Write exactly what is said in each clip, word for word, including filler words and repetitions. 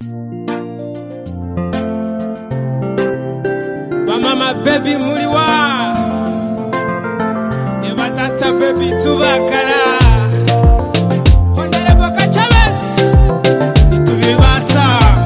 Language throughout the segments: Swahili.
Mama baby muliwa ne batata baby tubakala Hondele boka Chavez itubibasa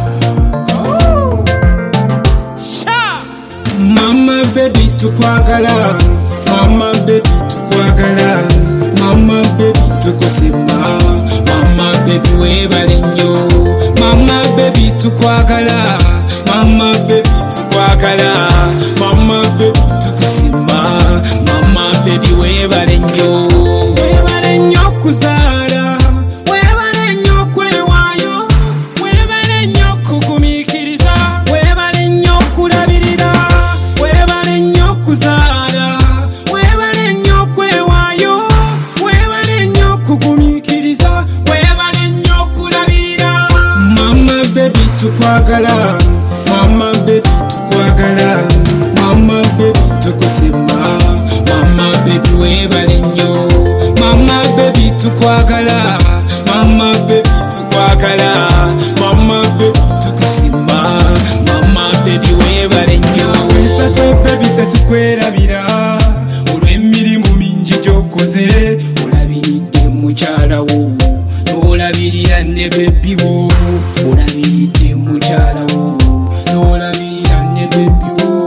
Sha Mama baby tukwagala Mama baby tukwagala Mama baby tukusima Mama baby webale nnyo Mama baby tukwagala Mama baby tukwagala Mama baby tukusima Mama baby webale nnyo webale nnyo kuzaala webale nnyo kwewaayo webale nnyo kugumikiriza webale nnyo kulabirira webale nnyo kuzaala webale nnyo kwewaayo webale nnyo kugumikiriza webale nnyo kulabirira Mama baby tukwagala Mama baby tukwagala Mama baby tukusima Mama baby webale nnyo Mama baby tukwagala Mama baby tukwagala Mama baby tukusima Mama baby webale nnyo Tata baby tetukwerabira olw'emirimu mingi gy'okoze olabiridde mukyala wo n'olabirira ne baby wo olabiridde mukyala wo n'olabirira ne baby wo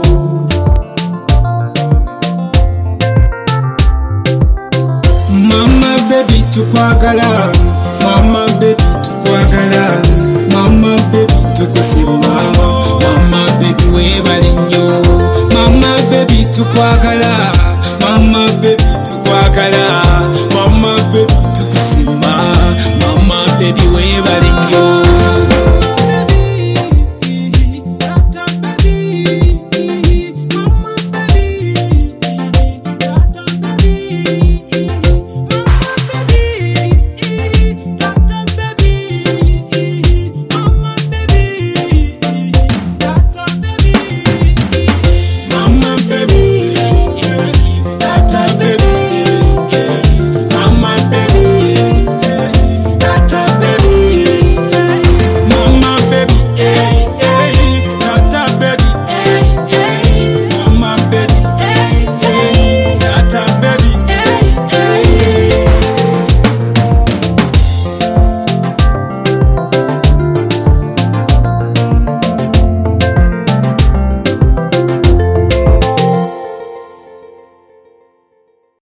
Mama baby tukwagala Mama baby tukwagala Mama baby tukusima Mama baby webale nnyo Mama baby tukwagala Mama baby tukwagala Mama baby tukusima Mama baby webale nnyo